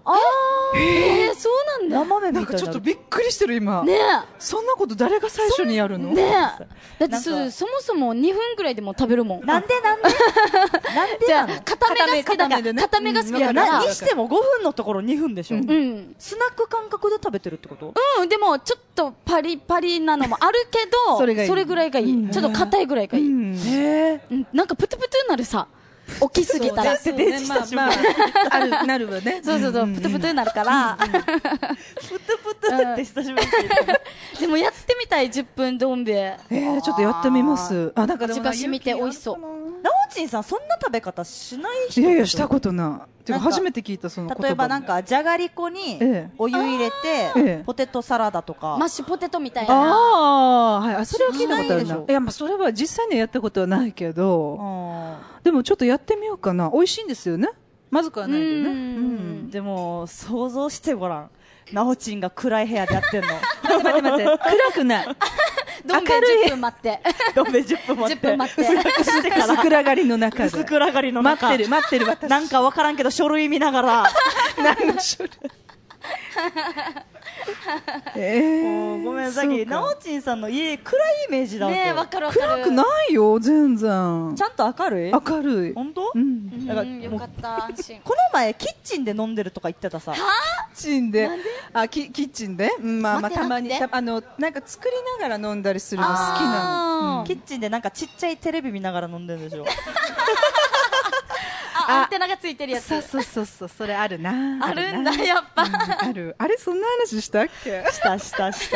そうなんだ。 生麺みたいな。 なんかちょっとびっくりしてる今。 ねえ。 そんなこと誰が最初にやるの？ ねえ。だってそもそも2分ぐらいでも食べるもん。 なんでじゃあ固めが好きだから。固めが好きだから。 にしても5分のところ2分でしょ。スナック感覚で食べてるってこと？ でもちょっとパリパリなのもあるけど、それぐらいがいい。ちょっと硬いぐらいがいい。なんかプツプツになるさ。大きすぎたらなるわね。 そうプツプツになるからプツプツって久しぶりに聞いた。 でもやってみたい10分どん兵衛。 ちょっとやってみます。なんか味が染みて美味しそう。 なおちんさんそんな食べ方しない人？ いやしたことない。てか初めて聞いたその言葉。 例えばなんかじゃがりこにお湯入れてポテトサラダとかマッシュポテトみたいな。 それは聞いたことあるな。いやそれは実際にやったことはないけど、でもちょっとやってみようかな。美味しいんですよね。まずくはないけどね。 でも想像してごらん。なおちんが暗い部屋でやってんの。 待って暗くない。 どん兵衛10分待って。 どん兵衛10分待って。 薄暗がりの中で。 薄暗がりの中。 待ってる私。 なんかわからんけど書類見ながら。 何の書類？ ごめんさっきなおちんさんの家暗いイメージだわけ。 ね、わかる。 暗くないよ全然。 ちゃんと明るい？ 明るい。 本当？ よかった安心。 この前キッチンで飲んでるとか言ってたさ。 キッチンでキッチンでまあたまになんか作りながら飲んだりするの好きなの。 キッチンでなんかちっちゃいテレビ見ながら飲んでるんでしょ。 アンテナがついてるやつ。 そうそれあるな。 あるんだやっぱ。 ある。あれそんな話したっけ？ したしました。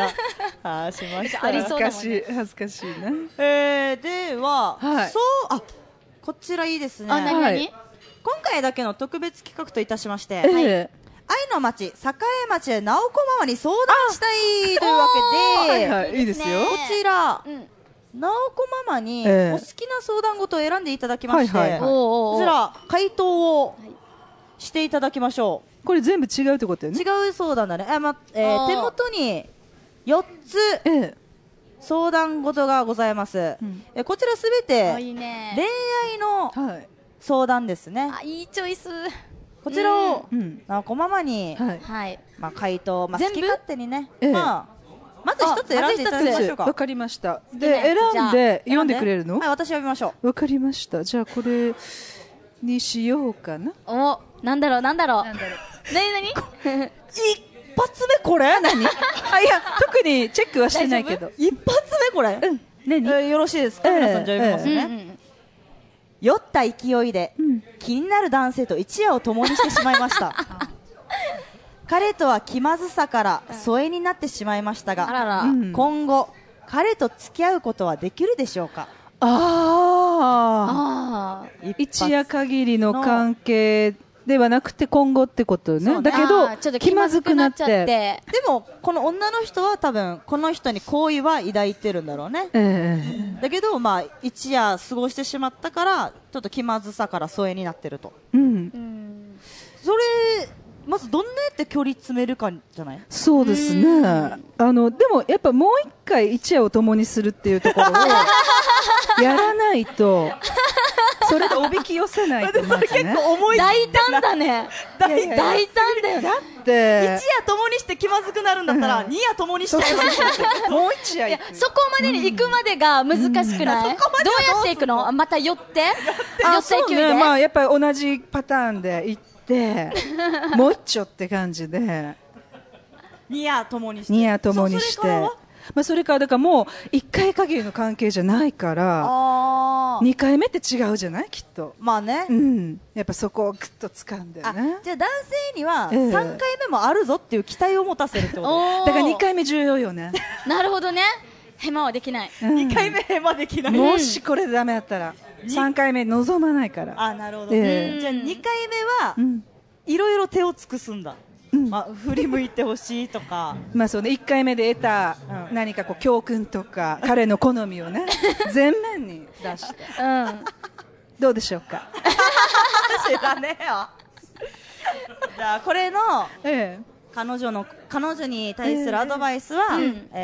ありそうだもんね。 恥ずかしいな。 ではこちらいいですね。 何？ 今回だけの特別企画といたしまして、愛の町栄町へ直子ママに相談したいというわけで、 いいですよ。 こちら直子ママにお好きな相談事を選んでいただきまして、こちら回答をしていただきましょう。 これ全部違うってことよね。 違う相談だね。手元に4つ相談事がございます。こちらすべて恋愛の相談ですね。 いいチョイス。 こちらを直子ママに回答、好き勝手にね、まず一つ選んでいただきましょうか。 わかりました。で、選んで読んでくれるの？ はい、私読みましょう。わかりました。じゃあこれにしようかな。 お、なんだろう。何一発目これ？ 何？いや、特にチェックはしてないけど。 一発目これ？よろしいですか？皆さんじゃあ読みますね。酔った勢いで気になる男性と一夜を共にしてしまいました。彼とは気まずさから疎遠になってしまいましたが、今後彼と付き合うことはできるでしょうか？ 一夜限りの関係ではなくて今後ってことね。だけど気まずくなって、 でもこの女の人は多分この人に好意は抱いてるんだろうね。だけど一夜過ごしてしまったからちょっと気まずさから疎遠になってると。それまずどんなやって距離詰めるかじゃない？ そうですね。でもやっぱもう一回一夜を共にするっていうところをやらないとそれでおびき寄せないとまずね。 結構重い。 大胆だね。大胆だよ。 だって一夜共にして気まずくなるんだったら二夜共にしちゃいましょう。 もう一夜。 そこまでに行くまでが難しくない？どうやって行くの？また寄ってそうね。やっぱり同じパターンで行ってもう一丁って感じで二夜共にして。 それからだからもう1回限りの関係じゃないから2回目って違うじゃないきっと。やっぱそこをグッと掴んでね。 じゃあ男性には3回目もあるぞっていう期待を持たせるってこと。 だから2回目重要よね。 なるほどね。ヘマはできない。 2回目ヘマできない。 もしこれでダメだったら3回目望まないから。 なるほど。じゃあ2回目はいろいろ手を尽くすんだ。振り向いてほしいとか。 そうね。1回目で得た何か教訓とか彼の好みをね前面に出して。どうでしょうか。 知らねえよ。じゃあこれの彼女に対するアドバイスは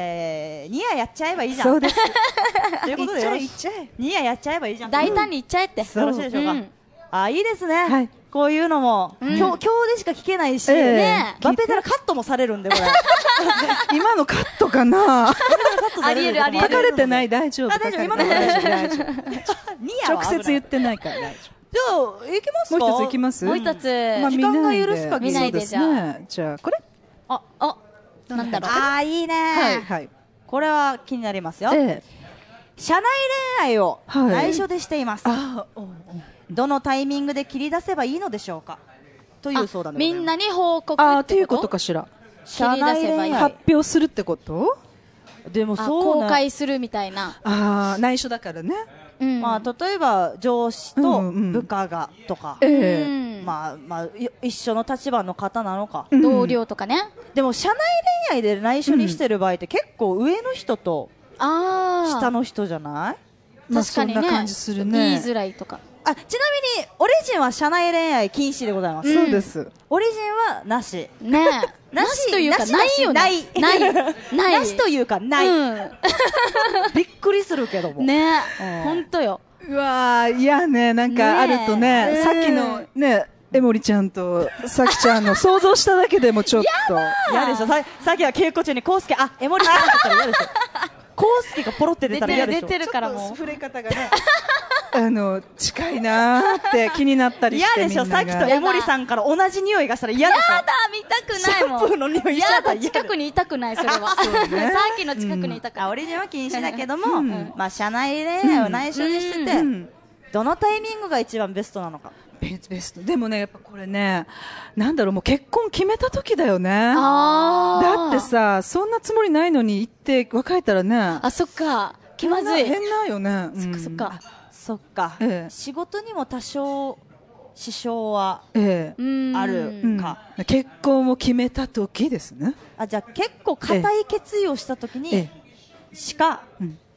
2夜やっちゃえばいいじゃん。 そうです。 ということで2夜やっちゃえばいいじゃん。 大胆にいっちゃえって。 よろしいでしょうか。いいですね。こういうのも今日でしか聞けないし、バペタラカットもされるんでこれ。 今のカットかな。 ありえる。 書かれてない。大丈夫。 今の大丈夫。 直接言ってないから大丈夫。 じゃあ行きますか。 もう一つ行きます。 もう一つ。 時間が許すか見ないでじゃあ。 じゃあこれ。 なんだろう。 いいね。これは気になりますよ。社内恋愛を内緒でしています。どのタイミングで切り出せばいいのでしょうかという相談でございます。 みんなに報告っていうことかしら。 社内恋愛発表するってこと？ でもそう公開するみたいな。 内緒だからね。 例えば上司と部下がとか、一緒の立場の方なのか、 同僚とかね。 でも社内恋愛で内緒にしてる場合って結構上の人と下の人じゃない？ 確かにね。 そんな感じするね。 言いづらいとか。 ちなみにオリジンは社内恋愛禁止でございます。 そうです。 オリジンはなし。 ねえ。なしというかないよね。ない。 なしというかない。びっくりするけども。 ねえ。本当よ。 うわー、いやね、なんかあるとね、さっきのね、江森ちゃんとさきちゃんの想像しただけでもちょっと。 嫌でしょ。さっきは稽古中にコウスケ、江森さんって言ったら嫌でしょ。コウスケがポロって出たら嫌でしょ。 出てるからもう。 触れ方がね。近いなーって気になったりして嫌でしょ。さっきと江森さんから同じ匂いがしたら嫌でしょ。 やだ、見たくないもん。 シャンプーの匂いしちゃったら近くにいたくない、それは。さっきの近くにいたくない。 オリジンは禁止だけども、社内恋愛を内緒にしてて、どのタイミングが一番ベストなのか。 ベスト。でもね、やっぱこれね、なんだろう、もう結婚決めた時だよね。だってさ、そんなつもりないのに行って別れたらね。 そっか。気まずい。 変なよね。 そっか。 そっか。仕事にも多少支障はあるか。 結婚を決めた時ですね。 じゃあ結構固い決意をした時にしか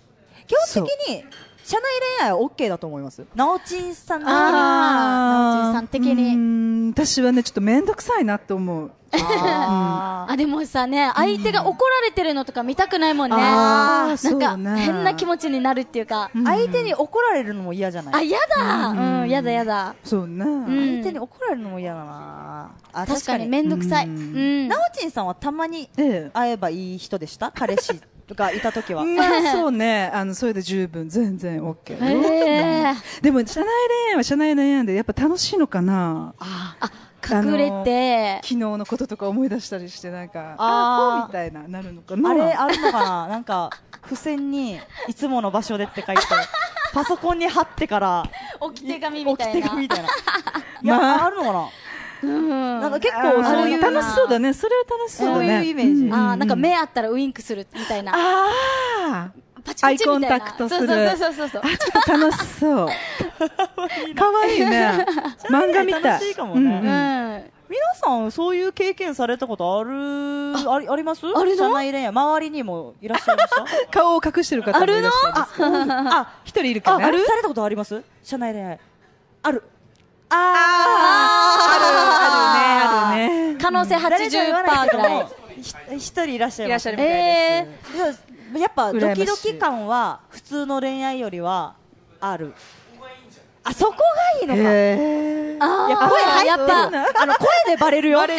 基本的に社内恋愛は OK だと思います。なおちんさん的には。 なおちんさん的に。 私はね、ちょっとめんどくさいなと思う。 でもさね、相手が怒られてるのとか見たくないもんね。なんか変な気持ちになるっていうか、 相手に怒られるのも嫌じゃない？ 嫌だ。嫌だ嫌だ。 そうね。 相手に怒られるのも嫌だな。 確かにめんどくさい。 なおちんさんはたまに会えばいい人でした？彼氏とかいた時は。 まあそうね、それで十分全然 OK。でも社内恋愛は社内恋愛でやっぱ楽しいのかな。 隠れて昨日のこととか思い出したりして、なんかみたいななるのかな。 あれあるのかな。なんか付箋にいつもの場所でって書いてパソコンに貼ってから置き手紙みたいな。 いや、あるのかな。なんか結構そういう楽しそうだね。それは楽しそうだね。 そういうイメージ。 なんか目あったらウインクするみたいな。パチアイパチみたいな。 コンタクトする。 そう。 ちょっと楽しそう。かわいいね。漫画みたい。 楽しいかもね。皆さんそういう経験されたことあります？社内恋愛周りにもいらっしゃいました？ 顔を隠してる方もいらっしゃいます。一人いるかな。 されたことあります？社内恋愛。ある。 あるね。 可能性 80% ぐらい。 一人いらっしゃいます。 みたいです。 やっぱドキドキ感は普通の恋愛よりはある。そこがいいのか。いや、声入ってる。声でバレるよ。いいの。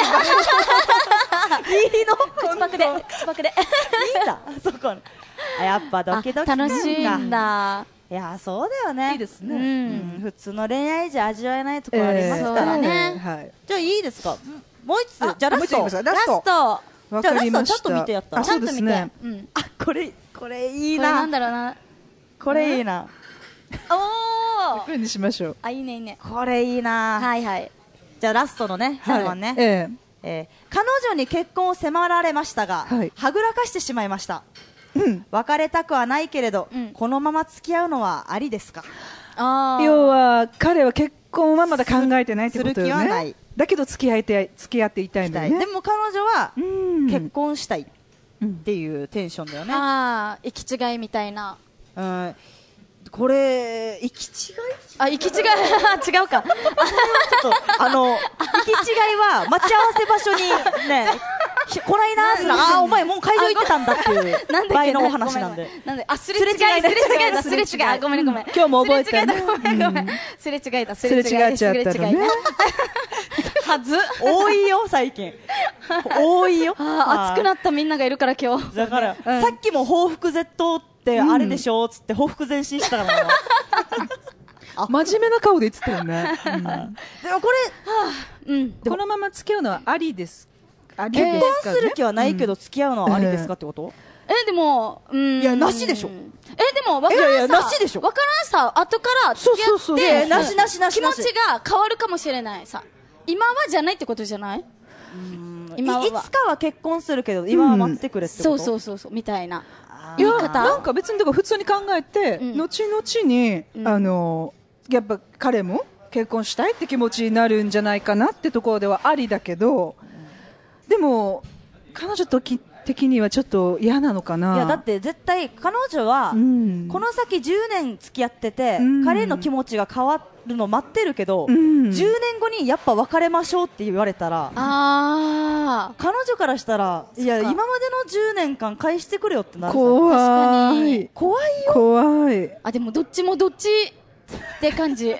口パクで。いいんだ。そこ。やっぱドキドキ感が楽しいんだ。 いや、そうだよね。 いいですね。 普通の恋愛じゃ味わえないところありますからね。じゃあいいですか。もう一つ。じゃあラスト。 ラスト。 じゃあラストちょっと見てやった。 ちゃんと見て。 これいいな。 なんだろうな。 これいいな。 これにしましょう。 いいねいいね。 これいいな。 はいはい。 じゃあラストのね、最後ね。彼女に結婚を迫られましたが、はぐらかしてしまいました。別れたくはないけれど、このまま付き合うのはありですか？ 要は彼は結婚はまだ考えてないってことよね。 する気はない。 だけど付き合っていたいんだよね。 でも彼女は結婚したいっていうテンションだよね。 行き違いみたいな。 これ行き違い？ 行き違い違うか。ちょっと行き違いは待ち合わせ場所にね来ないなーってお前もう会場行ってたんだっていう場合のお話なんで。 すれ違い。ごめん。 今日も覚えてる。 ごめん。すれ違えた。 すれ違っちゃったのね。 はず。 多いよ最近。多いよ。 熱くなったみんながいるから今日。 だからさっきも報復絶倒ってあれでしょつって報復前進したから。 真面目な顔で言ってたよね。 でもこれ、 このまま付き合うのはありですか？ 結婚する気はないけど付き合うのはありですかってこと？ でも、 いや、なしでしょ。 でも、わからんさ、 なしでしょ。 わからんさ、後から付き合って、 なし。 気持ちが変わるかもしれないさ。今はじゃないってことじゃない？いつかは結婚するけど、今は待ってくれってこと？ そう、みたいな。 言い方？なんか別に普通に考えて、後々に、やっぱ彼も結婚したいって気持ちになるんじゃないかなってところではありだけど、でも彼女的にはちょっと嫌なのかな。 いやだって絶対彼女はこの先10年付き合ってて、彼の気持ちが変わるの待ってるけど、10年後にやっぱ別れましょうって言われたら、彼女からしたらいや今までの10年間返してくれよってなる。 怖い。 怖いよ。 怖い。 でもどっちもどっちって感じ。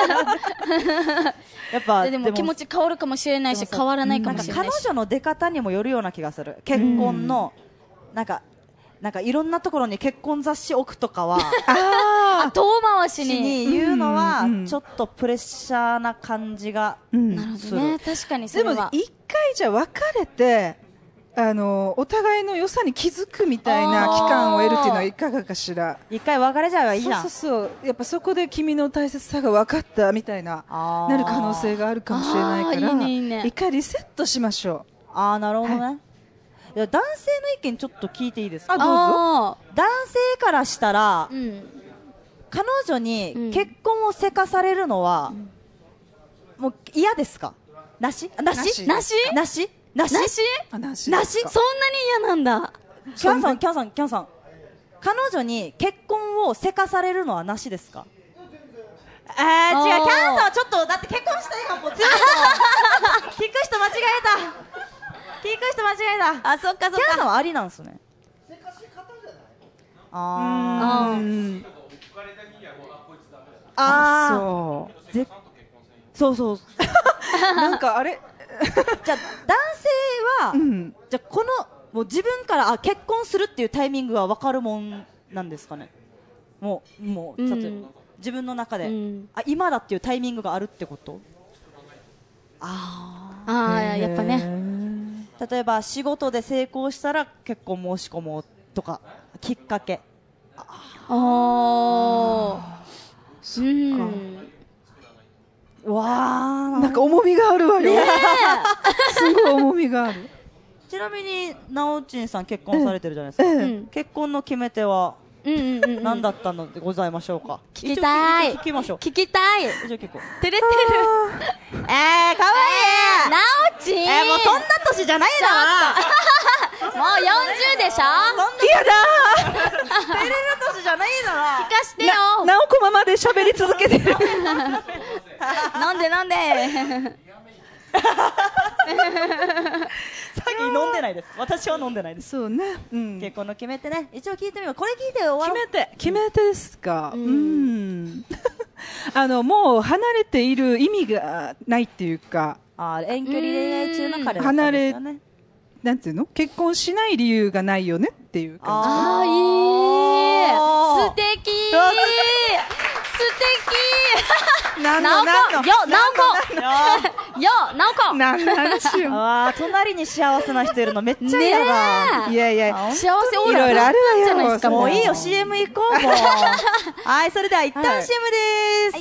やっぱでも気持ち変わるかもしれないし変わらないかもしれないし、 彼女の出方にもよるような気がする。結婚のなんかいろんなところに結婚雑誌置くとかは遠回しに言うのはちょっとプレッシャーな感じがする。 なるほどね。確かにそれは。 でも一回じゃ別れてお互いの良さに気づくみたいな期間を得るっていうのはいかがかしら。 一回別れちゃえばいいじゃん。 そうやっぱそこで君の大切さが分かったみたいななる可能性があるかもしれないから、一回リセットしましょう。なるほどね。いや男性の意見ちょっと聞いていいですか？ どうぞ。 男性からしたら、彼女に結婚をせかされるのは、もう嫌ですか？なし？ そんなに嫌なんだ。 キャンさん彼女に結婚をせかされるのはなしですか？違う、キャンさんはちょっと、だって結婚したいがもう強いの聞く人間違えた。 あ、そっかそっか。 キャンさんはありなんすね。せかし方じゃない？そうなんかあれじゃあ男性は、じゃあこのもう自分から結婚するっていうタイミングは分かるもんなんですかね。もう例えば自分の中で、今だっていうタイミングがあるってこと。 やっぱね。 例えば仕事で成功したら結婚申し込もうとかきっかけ。 なんか重みがあるわよ。すごい重みがある。 ちなみになおちんさん結婚されてるじゃないですか。結婚の決め手は何だったのでございましょうか。 聞きたい。 聞きましょう。 聞きたい。 じゃあ結構照れてる。 かわいい。 なおちん。 もうそんな年じゃないだろ。 もう40でしょ。 嫌だ。 照れる年じゃないだろ。 聞かしてよ。 なおこままで喋り続けてる。 なんで。 さっき飲んでないです。私は飲んでないです。 そうね。 結婚の決め手ね。一応聞いてみよう。これ聞いてよ。 決め手ですか。もう離れている意味がないっていうか。 遠距離恋愛中の彼だったんですよね。 なんていうの？結婚しない理由がないよねっていう感じ。 いい。素敵。なおこ。 何の話よ。 隣に幸せな人いるのめっちゃ嫌だ。 いや幸せオーラいろいろあるわよ。 じゃないですか。 もういいよ、 CM 行こう。もうはい、それでは一旦 CM です。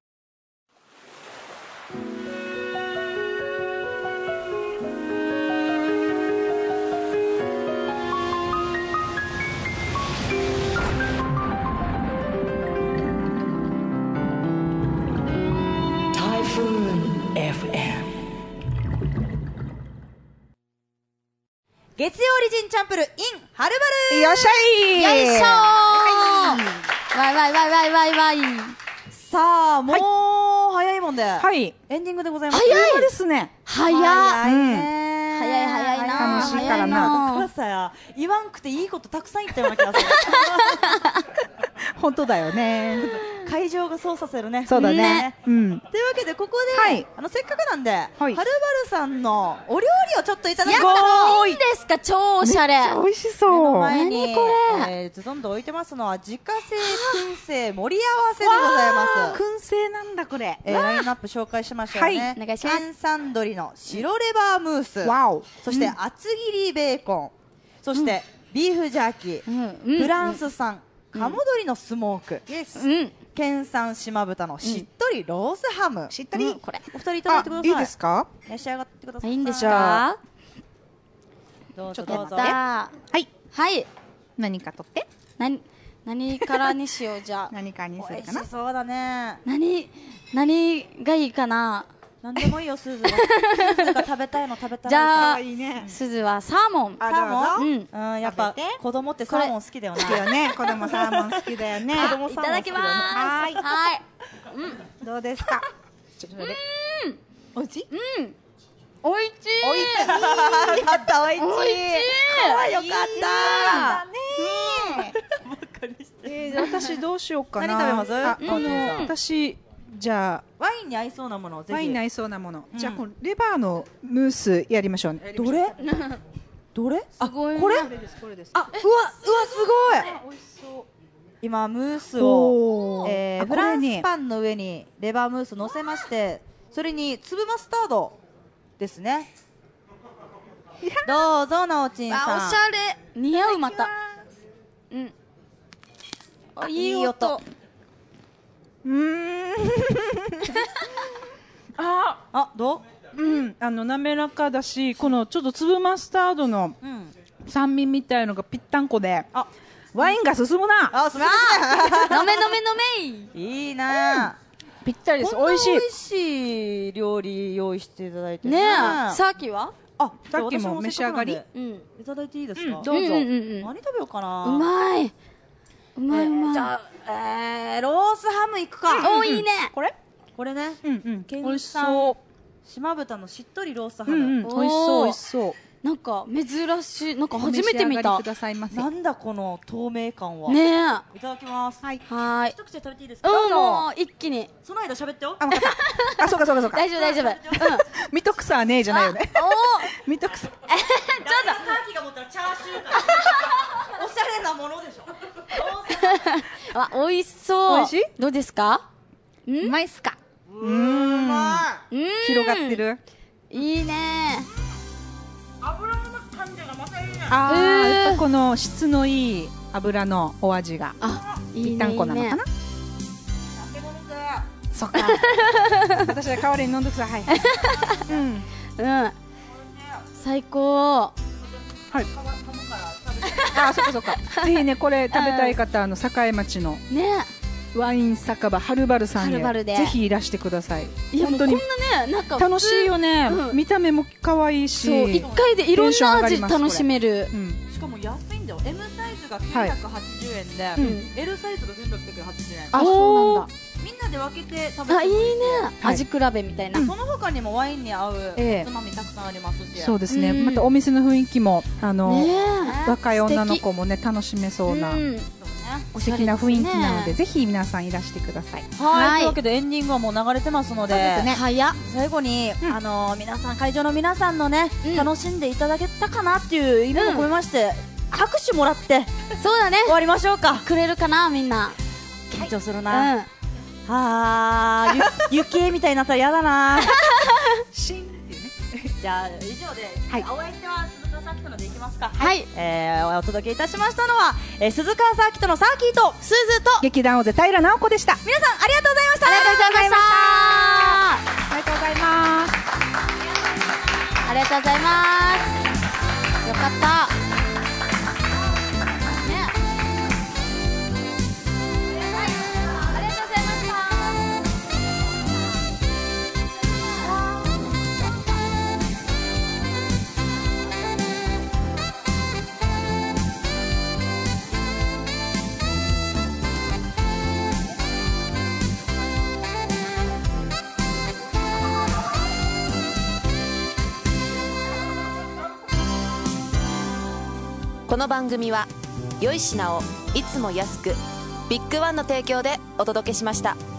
月曜オリジンチャンプル in はるばる。 よっしゃい。 よいしょー。わい。 さあ、もう早いもんで、エンディングでございます。 早いですね。 早いな。 楽しいからな。 言わんくていいことたくさん言ったような気がする。 本当だよね。 会場がそうさせるね。 そうだね。というわけでここで、せっかくなんで、はるばるさんのお料理をちょっといただきましょう。 いいですか？超おしゃれ。 美味しそう。 何これ。ズドンと置いてますのは自家製燻製盛り合わせでございます。 燻製なんだこれ。 ラインナップ紹介しましょうね。 お願いします。 県産鶏の白レバームース。そして厚切りベーコン。そしてビーフジャーキー。フランス産鴨鶏のスモーク。県産島豚のしっとりロースハム。 しっとり。 これお二人いただいてください。 いいですか？ 召し上がってください。 いいんですか？ どうぞどうぞ。 はい。 何か取って。 何からにしよう。じゃあ何かにするかな。 美味しそうだね。 何がいいかな。 何でもいいよ、すずが食べたいの食べたい。 じゃあすずはサーモン。 サーモン。やっぱ子供ってサーモン好きだよね。 好きよね。子供サーモン好きだよね。 いただきます。はい。 どうですか？おいしい？ おいしい。 よかった、おいしい。よかった。 私どうしようかな。 何食べます？ 私じゃあワインに合いそうなものをぜひ。 ワインに合いそうなもの。じゃあこのレバーのムースやりましょうね。 どれ？あ、これ？ これです。 あ、うわすごい。今ムースをフランスパンの上にレバームース乗せまして、それに粒マスタードですね。どうぞなおちんさん。 おしゃれ。似合うまた。いい音。 どう？ 滑らかだし、このちょっと粒マスタードの酸味みたいのがぴったんこで、ワインが進むな。 進む。 飲め。 いいな。 ぴったりです。美味しい。 美味しい料理用意していただいてね。さっきは？ あ、さっきも召し上がり。 いただいていいですか。 どうぞ。何食べようかな。 うまい。うまい。 じゃあロースハムいくか。 お、いいね。 これね。 美味しそう。 島豚のしっとりロースハム。 美味しそう美味しそう。 なんか珍しい、なんか初めて見た。 なんだこの透明感は。 ねえ。 いただきます。 はい。 一口で食べていいですか。 もう一気に。 その間喋ってよ。 あ、そうか。 大丈夫。 見とくさねえじゃないよね。見とくさ。 ちょっと。サーキが持ったらチャーシューか。おしゃれなものでしょ。 あ、美味しそう。 美味しい？ どうですか？ うまいっすか？ うまい。 広がってる。 いいね。 油の感じがまたいいね。 やっぱこの質のいい油のお味が。 いいね。 一旦こなのかな。そっか。私は代わりに飲んでください。 最高。 はい。あ、そっか。ぜひね、これ食べたい方、栄町のワイン酒場はるばるさんへぜひいらしてください。 本当にこんなね、なんか楽しいよね。見た目も可愛いし、 一回でいろんな味楽しめる。 しかも安いんだよ。M サイズが980円で、L サイズが1680円。 あ、そうなんだ。 みんなで分けて食べて。 いいね。味比べみたいな。 その他にもワインに合うおつまみたくさんありますし。 そうですね。またお店の雰囲気も若い女の子もね楽しめそうな素敵な雰囲気なので、ぜひ皆さんいらしてください。 はい。というわけでエンディングはもう流れてますので、 最後に皆さん会場の皆さんのね楽しんでいただけたかなっていう意味も込めまして拍手もらってそうだね終わりましょうか。 くれるかなみんな。 緊張するな。雪みたいになったら嫌だな。 シンっていうね。 じゃあ以上で、お相手は鈴川サーキットのでいきますか。 はい。 お届けいたしましたのは鈴川サーキットのサーキーとスズと劇団大勢平直子でした。 皆さんありがとうございました。 ありがとうございました。 ありがとうございます。 ありがとうございます。よかった。 この番組は良い品をいつも安くビッグワンの提供でお届けしました。